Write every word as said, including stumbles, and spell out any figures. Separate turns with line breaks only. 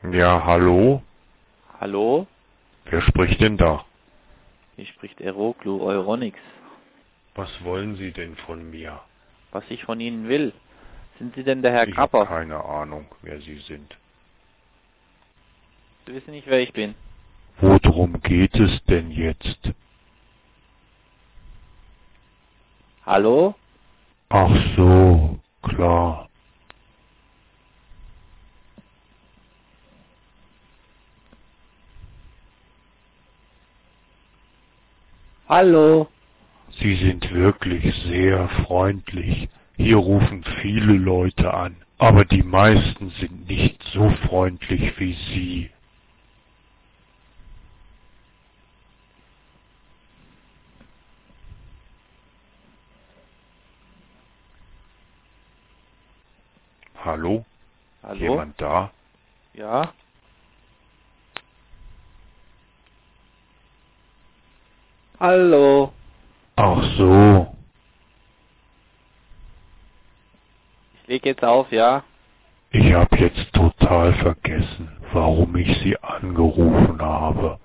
Ja, hallo?
Hallo?
Wer spricht denn da?
Hier spricht Aeroclu Euronics.
Was wollen Sie denn von mir?
Was ich von Ihnen will. Sind Sie denn der Herr
Ich habe
Kapper?
keine Ahnung, wer Sie sind.
Sie wissen nicht, wer ich bin.
Worum geht es denn jetzt?
Hallo?
Ach so, klar.
Hallo?
Sie sind wirklich sehr freundlich. Hier rufen viele Leute an, aber die meisten sind nicht so freundlich wie Sie. Hallo?
Hallo?
Jemand da?
Ja? Hallo?
Ach so.
Ich leg jetzt auf, ja?
Ich habe jetzt total vergessen, warum ich Sie angerufen habe.